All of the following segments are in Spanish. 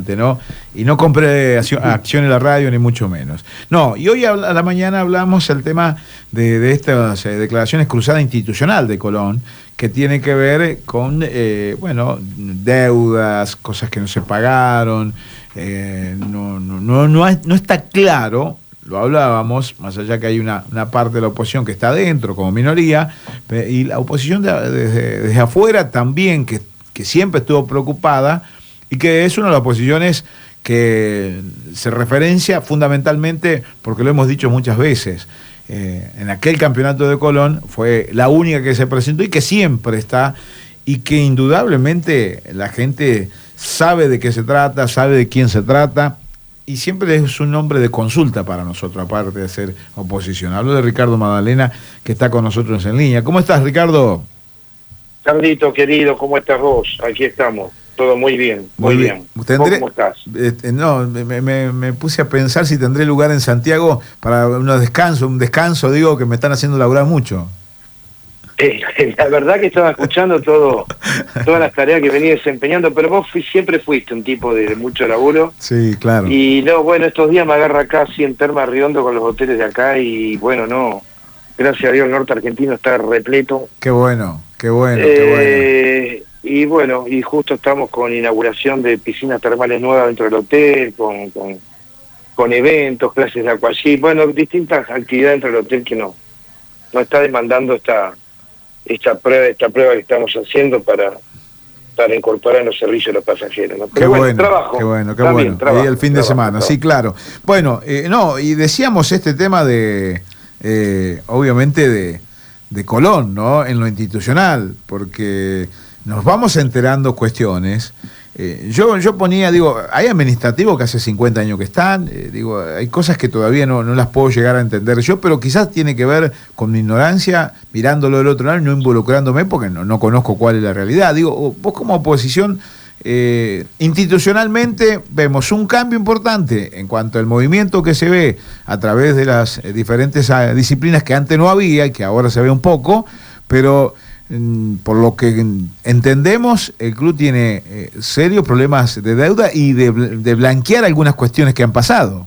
adelante, ¿no? Y no compre acción en la radio, ni mucho menos. No, y hoy a la mañana hablamos el tema de estas declaraciones cruzadas institucional de Colón, que tiene que ver con, deudas, cosas que no se pagaron. No está claro, lo hablábamos, más allá que hay una parte de la oposición que está dentro como minoría, y la oposición desde afuera también, que siempre estuvo preocupada, y que es una de las oposiciones que se referencia fundamentalmente, porque lo hemos dicho muchas veces, en aquel campeonato de Colón fue la única que se presentó y que siempre está, y que indudablemente la gente sabe de qué se trata, sabe de quién se trata, y siempre es un nombre de consulta para nosotros, aparte de ser oposición. Hablo de Ricardo Magdalena, que está con nosotros en línea. ¿Cómo estás, Ricardo? Carlito, querido, ¿cómo estás vos? Aquí estamos, todo muy bien, muy bien. ¿Cómo estás? Me puse a pensar si tendré lugar en Santiago para un descanso, digo, que me están haciendo laburar mucho. La verdad que estaba escuchando todas las tareas que venía desempeñando, pero vos siempre fuiste un tipo de mucho laburo. Sí, claro. Y estos días me agarra acá así en Termas Riondo con los hoteles de acá y gracias a Dios el norte argentino está repleto. Qué bueno. Y y justo estamos con inauguración de piscinas termales nuevas dentro del hotel, con eventos, clases de aquagym, distintas actividades dentro del hotel que no está demandando esta prueba que estamos haciendo para incorporar en los servicios de los pasajeros, ¿no? Pero trabajo. Qué bueno. Y el fin de semana, sí, claro. Bueno, y decíamos este tema obviamente de Colón, ¿no? En lo institucional, porque nos vamos enterando cuestiones. Yo ponía, hay administrativos que hace 50 años que están, hay cosas que todavía no las puedo llegar a entender yo, pero quizás tiene que ver con mi ignorancia, mirándolo del otro lado y no involucrándome porque no conozco cuál es la realidad. Vos como oposición, institucionalmente vemos un cambio importante en cuanto al movimiento que se ve a través de las diferentes disciplinas que antes no había y que ahora se ve un poco, pero por lo que entendemos, el club tiene serios problemas de deuda y de blanquear algunas cuestiones que han pasado.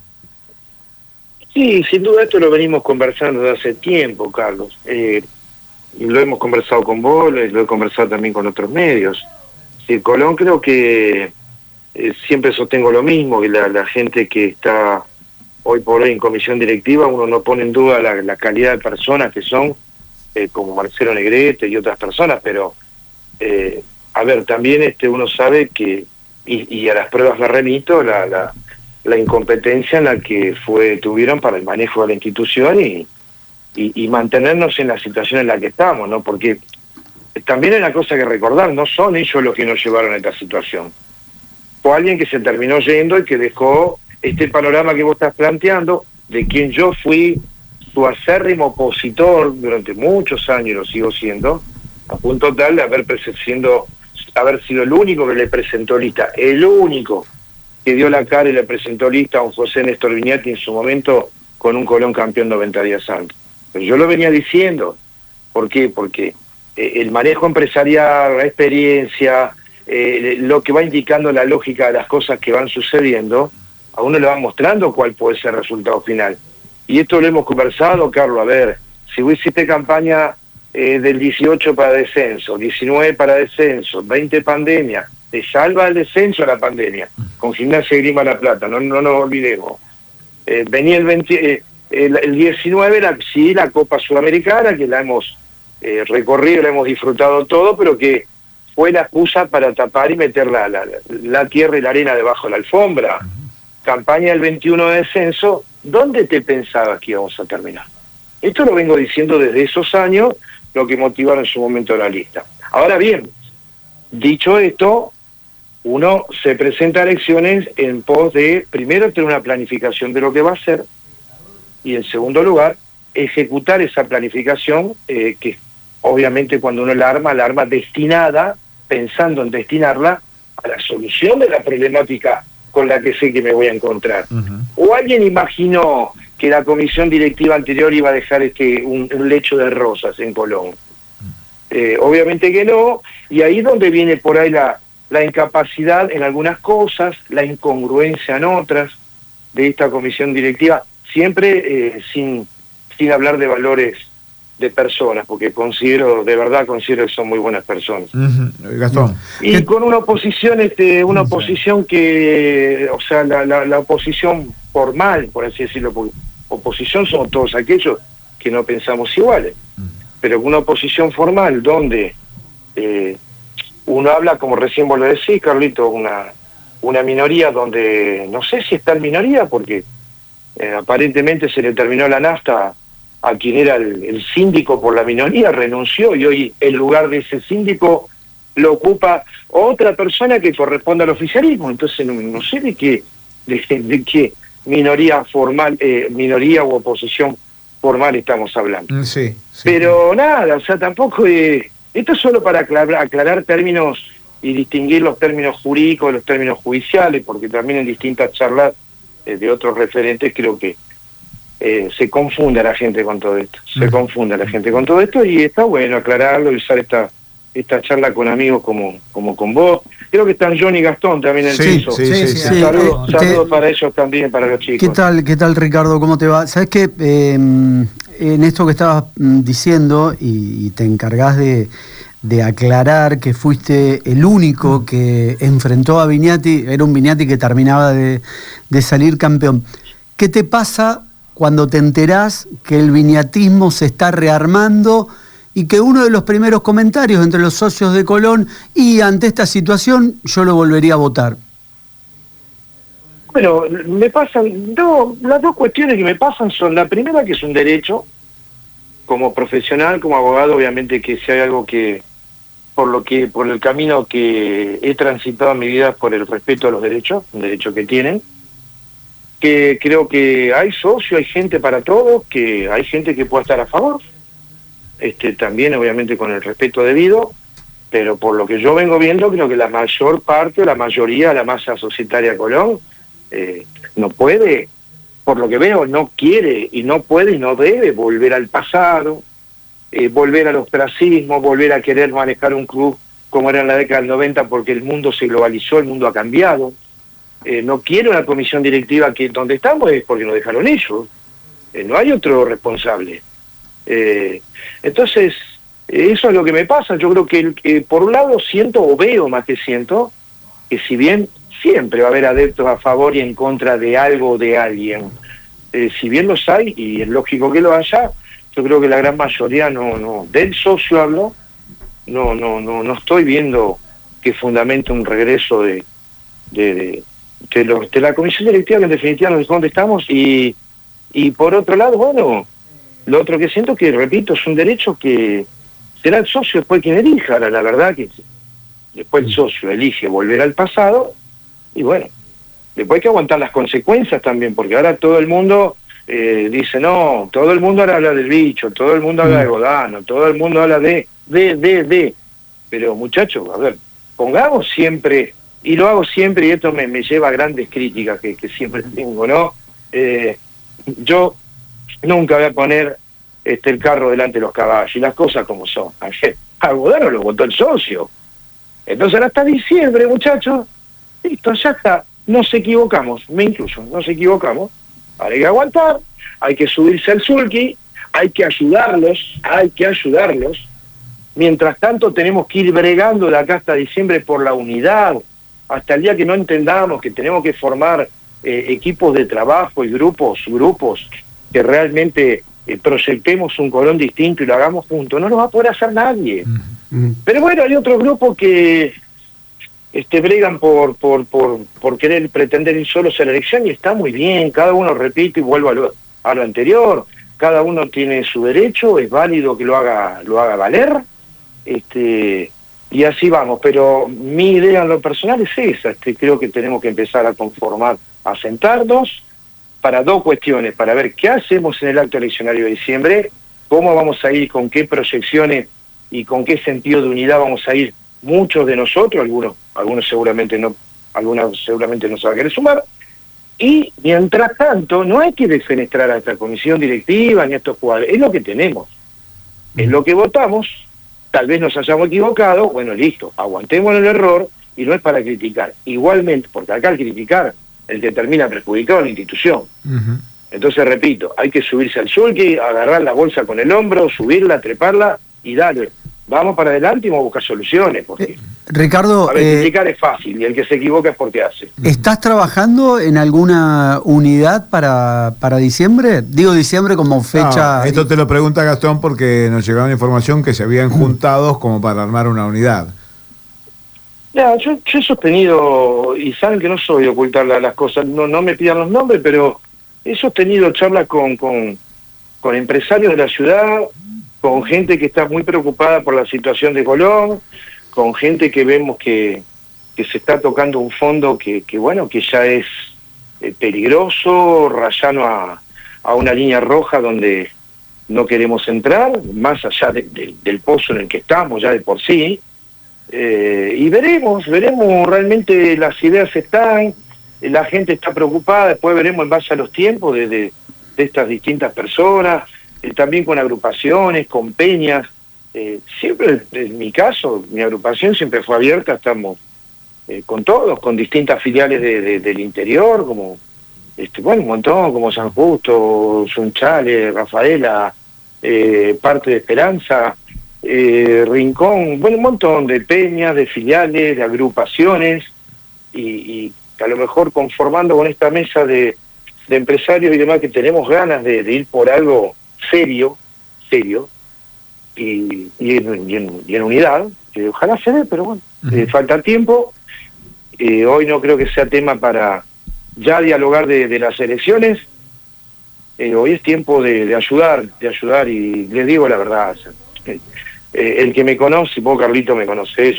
Sí, sin duda esto lo venimos conversando desde hace tiempo, Carlos. Lo hemos conversado con vos, lo he conversado también con otros medios. Sí, Colón creo que siempre sostengo lo mismo, que la gente que está hoy por hoy en comisión directiva, uno no pone en duda la calidad de personas que son, como Marcelo Negrete y otras personas, pero también uno sabe que, y a las pruebas me remito, la incompetencia en la que tuvieron para el manejo de la institución y mantenernos en la situación en la que estamos, ¿no? Porque también hay una cosa que recordar, no son ellos los que nos llevaron a esta situación. Fue alguien que se terminó yendo y que dejó este panorama que vos estás planteando, de quien yo fui su acérrimo opositor durante muchos años, y lo sigo siendo, a punto tal de haber sido el único que le presentó lista, el único que dio la cara y le presentó lista a un José Néstor Viñati en su momento con un Colón campeón 90 días antes. Pero yo lo venía diciendo. ¿Por qué? Porque el manejo empresarial, la experiencia, lo que va indicando la lógica de las cosas que van sucediendo, a uno le va mostrando cuál puede ser el resultado final. Y esto lo hemos conversado, Carlos, si vos hiciste campaña del 18 para descenso, 19 para descenso, 20 pandemia, te salva el descenso a la pandemia, con Gimnasia y Grima La Plata, no nos olvidemos. Venía el 19, la Copa Sudamericana, que la hemos recorrido, la hemos disfrutado todo, pero que fue la excusa para tapar y meter la tierra y la arena debajo de la alfombra. Campaña del 21 de descenso, ¿dónde te pensabas que íbamos a terminar? Esto lo vengo diciendo desde esos años, lo que motivaron en su momento la lista. Ahora bien, dicho esto, uno se presenta a elecciones en pos de, primero, tener una planificación de lo que va a hacer, y en segundo lugar, ejecutar esa planificación, que obviamente cuando uno la arma destinada, pensando en destinarla a la solución de la problemática con la que sé que me voy a encontrar. O alguien imaginó que la comisión directiva anterior iba a dejar un lecho de rosas en Colón. Obviamente que no, y ahí es donde viene por ahí la incapacidad en algunas cosas, la incongruencia en otras de esta comisión directiva, siempre sin hablar de valores de personas, porque de verdad considero que son muy buenas personas. Gastón. Y con una oposición, una oposición que, o sea, la oposición formal, por así decirlo, porque oposición somos todos aquellos que no pensamos iguales, pero una oposición formal donde uno habla, como recién vos lo decís, Carlito, una minoría donde no sé si está en minoría, porque aparentemente se le terminó la nafta a quien era el síndico por la minoría, renunció, y hoy el lugar de ese síndico lo ocupa otra persona que corresponde al oficialismo. Entonces no sé de qué minoría formal, minoría u oposición formal estamos hablando. Sí. Pero nada, o sea, tampoco esto es solo para aclarar términos y distinguir los términos jurídicos de los términos judiciales, porque también en distintas charlas de otros referentes creo que se confunde a la gente con todo esto. Y está bueno aclararlo y usar esta charla con amigos como con vos. Creo que están John y Gastón también en el piso. Sí. Saludos para ellos también, para los chicos. ¿Qué tal, Ricardo? ¿Cómo te va? Sabes que en esto que estabas diciendo, y te encargás de aclarar que fuiste el único que enfrentó a Viñati, era un Viñati que terminaba de salir campeón. ¿Qué te pasa cuando te enterás que el viñatismo se está rearmando y que uno de los primeros comentarios entre los socios de Colón, y ante esta situación yo lo volvería a votar? Bueno, me pasan las dos cuestiones que me pasan son: la primera, que es un derecho, como profesional, como abogado, obviamente que si hay algo que por el camino que he transitado en mi vida, por el respeto a los derechos, un derecho que tienen, que creo que hay socios, hay gente para todos, que hay gente que puede estar a favor, también obviamente con el respeto debido, pero por lo que yo vengo viendo, creo que la mayor parte, la mayoría, la masa societaria de Colón, no puede, por lo que veo, no quiere y no puede y no debe volver al pasado, volver al ostracismo, volver a querer manejar un club como era en la década del 90, porque el mundo se globalizó, el mundo ha cambiado. No quiero una comisión directiva que donde estamos es porque nos dejaron ellos, no hay otro responsable. Entonces, eso es lo que me pasa. Yo creo que por un lado siento, o veo más que siento, que si bien siempre va a haber adeptos a favor y en contra de algo o de alguien, si bien los hay, y es lógico que lo haya, yo creo que la gran mayoría no del socio hablo, no estoy viendo que fundamente un regreso de la comisión directiva, que en definitiva nos dijo dónde estamos, y por otro lado, bueno, lo otro que siento que, repito, es un derecho que será el socio después quien elija. Ahora, la verdad que después el socio elige volver al pasado, y bueno, después hay que aguantar las consecuencias también, porque ahora todo el mundo dice, no, todo el mundo ahora habla del bicho, todo el mundo habla de Godano, todo el mundo habla de, pero muchachos, a ver, pongamos siempre, y lo hago siempre, y esto me lleva a grandes críticas que siempre tengo, ¿no? Yo nunca voy a poner el carro delante de los caballos, y las cosas como son. A Godano lo votó el socio. Entonces ahora hasta diciembre, muchachos, listo, ya está, nos equivocamos, me incluyo, nos equivocamos. Ahora hay que aguantar, hay que subirse al sulky, hay que ayudarlos. Mientras tanto tenemos que ir bregando de acá hasta diciembre por la unidad, hasta el día que no entendamos que tenemos que formar equipos de trabajo y grupos que realmente proyectemos un Colón distinto y lo hagamos juntos. No lo va a poder hacer nadie. Pero bueno, hay otros grupos que bregan por querer pretender ir solos a la elección, y está muy bien, cada uno, repito y vuelvo a lo anterior, cada uno tiene su derecho, es válido que lo haga valer, y así vamos. Pero mi idea en lo personal es esa, creo que tenemos que empezar a sentarnos para dos cuestiones, para ver qué hacemos en el acto eleccionario de diciembre, cómo vamos a ir, con qué proyecciones y con qué sentido de unidad vamos a ir muchos de nosotros, algunos seguramente no se va a querer sumar, y mientras tanto no hay que defenestrar a esta comisión directiva ni a estos jugadores, es lo que tenemos, es lo que votamos, tal vez nos hayamos equivocado, bueno, listo, aguantemos el error, y no es para criticar. Igualmente, porque acá al criticar, el que termina perjudicado es la institución. Ujú. Entonces, repito, hay que subirse al sulky, agarrar la bolsa con el hombro, subirla, treparla y dale. Vamos para adelante y vamos a buscar soluciones, porque Ricardo, a ver, criticar es fácil y el que se equivoca es porque hace. ¿estás trabajando en alguna unidad para diciembre? Digo diciembre como fecha... No, esto te lo pregunta Gastón porque nos llegaba una información que se habían juntado como para armar una unidad. Ya, yo he sostenido, y saben que no soy de ocultar las cosas, no me pidan los nombres, pero he sostenido charlas con empresarios de la ciudad, con gente que está muy preocupada por la situación de Colón, con gente que vemos que se está tocando un fondo que bueno, que ya es peligroso, rayano a una línea roja donde no queremos entrar, más allá del pozo en el que estamos ya de por sí. Y veremos realmente las ideas están, la gente está preocupada, después veremos en base a los tiempos de estas distintas personas, también con agrupaciones, con peñas. Siempre, en mi caso, mi agrupación siempre fue abierta, estamos con todos, con distintas filiales del interior, como bueno, un montón, como San Justo, Sunchales, Rafaela, parte de Esperanza, Rincón, bueno, un montón de peñas, de filiales, de agrupaciones, y a lo mejor conformando con esta mesa de empresarios y demás que tenemos ganas de ir por algo serio, y en unidad, que ojalá se dé, pero bueno, falta tiempo. Hoy no creo que sea tema para ya dialogar de las elecciones. Hoy es tiempo de ayudar, y les digo la verdad. El que me conoce, vos Carlito me conocés,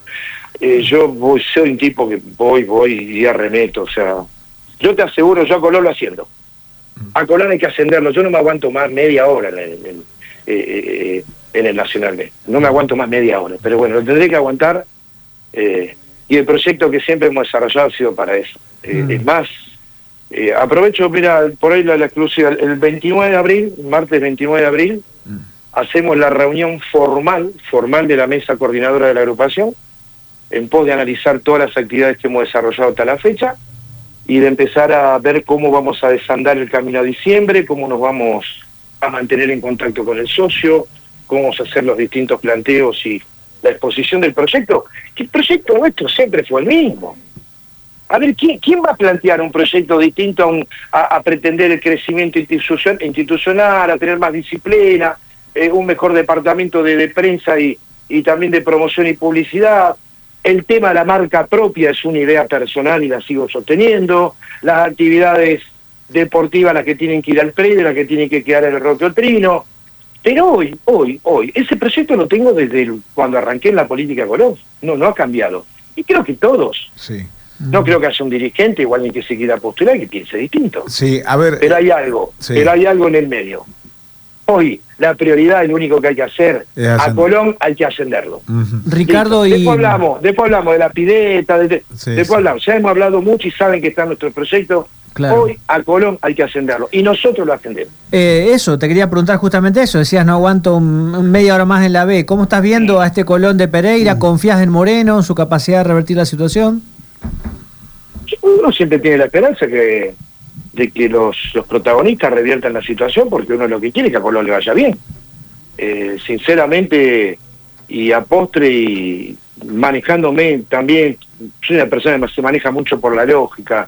yo soy un tipo que voy y arremeto, o sea, yo te aseguro, yo a Colón lo haciendo. A Colón hay que ascenderlo, yo no me aguanto más media hora en el Nacional B, no me aguanto más media hora, pero bueno, lo tendré que aguantar, y el proyecto que siempre hemos desarrollado ha sido para eso. Es más, aprovecho, mira, por ahí la exclusiva, el 29 de abril, martes 29 de abril, hacemos la reunión formal de la mesa coordinadora de la agrupación, en pos de analizar todas las actividades que hemos desarrollado hasta la fecha, y de empezar a ver cómo vamos a desandar el camino a diciembre, cómo nos vamos a mantener en contacto con el socio, cómo vamos a hacer los distintos planteos y la exposición del proyecto, que el proyecto nuestro siempre fue el mismo. A ver, ¿quién va a plantear un proyecto distinto a pretender el crecimiento institucional, a tener más disciplina, un mejor departamento de prensa y también de promoción y publicidad? El tema de la marca propia es una idea personal y la sigo sosteniendo. Las actividades deportivas, las que tienen que ir al predio, las que tienen que quedar en el Roque Otrino. Pero hoy, ese proyecto lo tengo desde cuando arranqué en la política Colón. No ha cambiado. Y creo que todos. Sí. No creo que haya un dirigente, igual ni que se quiera postular, que piense distinto. Sí, a ver. Pero hay algo, en el medio. Hoy, la prioridad, lo único que hay que hacer, a Colón hay que ascenderlo. Ricardo, después hablamos de la pileta, después hablamos. Ya hemos hablado mucho y saben que está nuestro proyecto. Claro. Hoy a Colón hay que ascenderlo y nosotros lo ascendemos. Eso, te quería preguntar justamente eso. Decías, no aguanto media hora más en la B. ¿Cómo estás viendo a este Colón de Pereira? ¿Confías en Moreno, en su capacidad de revertir la situación? Uno siempre tiene la esperanza de que los protagonistas reviertan la situación, porque uno lo que quiere es que a Colón le vaya bien. Sinceramente, y a postre, y manejándome también, soy una persona que se maneja mucho por la lógica.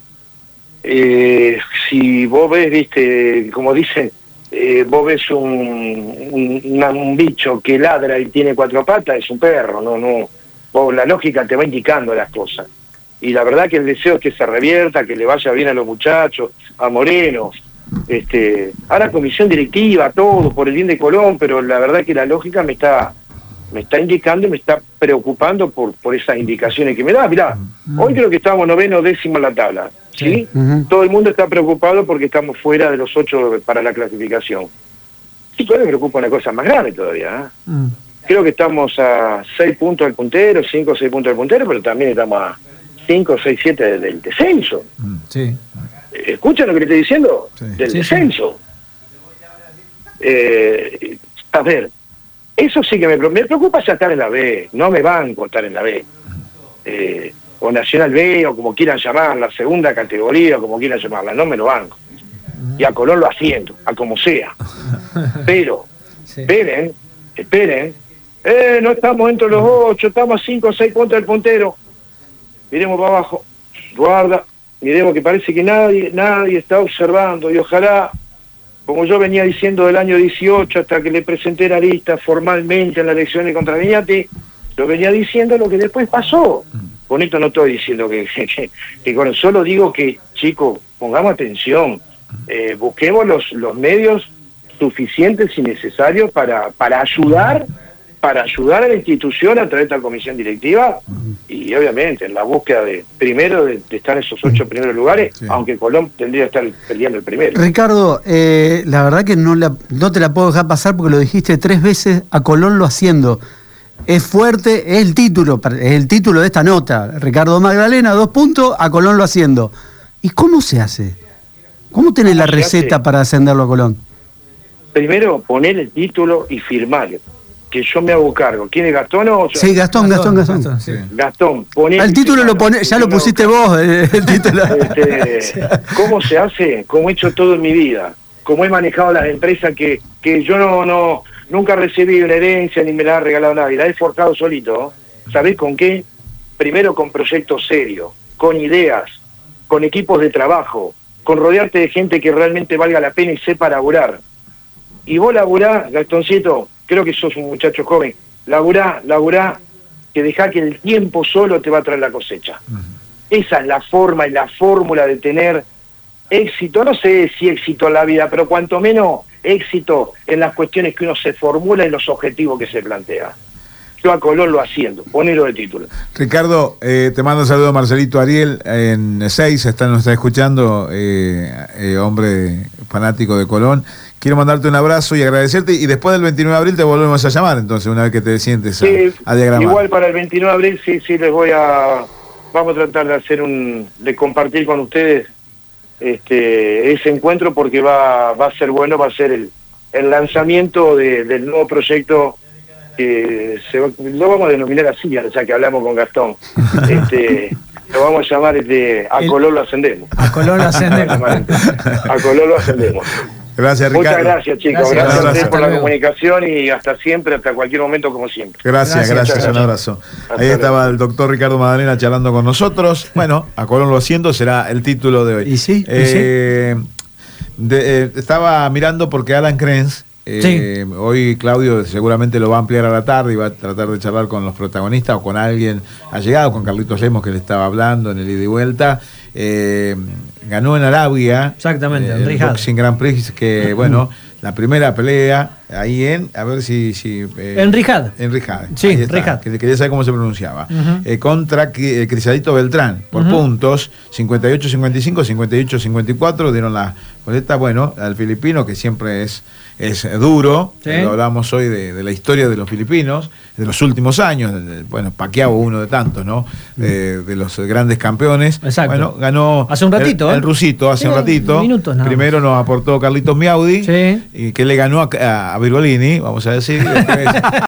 Si vos ves, viste, como dicen, vos ves un bicho que ladra y tiene cuatro patas, es un perro, vos, la lógica te va indicando las cosas. Y la verdad que el deseo es que se revierta, que le vaya bien a los muchachos, a Moreno, ahora comisión directiva, todo, por el bien de Colón, pero la verdad que la lógica me está indicando y me está preocupando por esas indicaciones que me da. Mirá, hoy creo que estamos 9º, 10º en la tabla, ¿sí? Todo el mundo está preocupado porque estamos fuera de los 8 para la clasificación. Sí, pero me preocupa una cosa más grave todavía, Creo que estamos a 6 puntos del puntero, 5 o 6 puntos del puntero, pero también estamos a 5, 6, 7 del descenso. Sí. ¿Escuchan lo que le estoy diciendo? Sí. Del descenso. A ver, eso sí que me preocupa ya estar en la B. No me banco estar en la B. o Nacional B, o como quieran llamarla, segunda categoría, o como quieran llamarla, no me lo banco. Y a Colón lo asciendo, a como sea. Pero, Sí. esperen, no estamos entre los 8, estamos a 5 o 6 puntos del puntero. Miremos para abajo, guarda, miremos que parece que nadie está observando, y ojalá, como yo venía diciendo del año 18, hasta que le presenté la lista formalmente en la elección de contra Viñati, lo venía diciendo lo que después pasó. Con esto no estoy diciendo que solo digo que, chicos, pongamos atención, busquemos los medios suficientes y necesarios para ayudar a la institución a través de esta comisión directiva, y obviamente en la búsqueda de estar en esos 8 primeros lugares, sí, aunque Colón tendría que estar peleando el primero. Ricardo, la verdad que no te la puedo dejar pasar porque lo dijiste 3 veces, a Colón lo haciendo. Es fuerte, es el título de esta nota. Ricardo Magdalena, 2 puntos, a Colón lo haciendo. ¿Y cómo se hace? ¿Cómo tenés la receta para ascenderlo a Colón? Primero, poner el título y firmarlo, que yo me hago cargo. ¿Quién es Gastón o yo? Sí, Gastón. Sí. Gastón, poné el título lo pone, ya lo pusiste vos, el título. ¿Cómo se hace? Como he hecho todo en mi vida. Como he manejado las empresas que yo nunca recibí una herencia ni me la ha regalado nadie. La he forjado solito. ¿Sabés con qué? Primero con proyectos serios, con ideas, con equipos de trabajo, con rodearte de gente que realmente valga la pena y sepa laburar. Y vos laburá, Gastoncito, creo que sos un muchacho joven, laburá, que dejá que el tiempo solo te va a traer la cosecha. Esa es la forma y la fórmula de tener éxito, no sé si éxito en la vida, pero cuanto menos éxito en las cuestiones que uno se formula y los objetivos que se plantea. Yo a Colón lo haciendo, ponelo de título. Ricardo, te mando un saludo a Marcelito Ariel en 6, nos está escuchando, hombre fanático de Colón. Quiero mandarte un abrazo y agradecerte, y después del 29 de abril te volvemos a llamar, entonces, una vez que te sientes a diagramar. Igual para el 29 de abril sí les vamos a tratar de compartir con ustedes ese encuentro, porque va a ser bueno, va a ser el lanzamiento del nuevo proyecto, que lo vamos a denominar así, ya que hablamos con Gastón. Lo vamos a llamar a Colón lo ascendemos. A Colón lo ascendemos. A Colón lo ascendemos. Gracias, Ricardo. Muchas gracias, chicos. Gracias a ustedes por la comunicación, y hasta siempre, hasta cualquier momento, como siempre. Gracias, un abrazo. Ahí estaba el doctor Ricardo Magdalena charlando con nosotros. Bueno, a Colón lo haciendo será el título de hoy. ¿Y sí? Estaba mirando porque Alan Krenz, hoy Claudio seguramente lo va a ampliar a la tarde y va a tratar de charlar con los protagonistas o con alguien allegado, con Carlitos Lemos, que le estaba hablando en el ida y vuelta. Ganó en Arabia, exactamente, el Boxing Grand Prix, que bueno, la primera pelea ahí en Riyadh. En Riyadh. Sí, Riyadh. Que quería saber cómo se pronunciaba. Contra Crisadito Beltrán, por puntos, 58-55, 58-54, dieron la boleta, bueno, al filipino, que siempre es duro. ¿Sí? Lo hablamos hoy de la historia de los filipinos, de los últimos años. Bueno, Pacquiao, uno de tantos, ¿no? De los grandes campeones. Exacto. Bueno, ganó hace un ratito, el rusito, hace un ratito. Minutos, no. Primero nos aportó Carlitos Miaudi, y que le ganó a Virgolini, vamos a decir.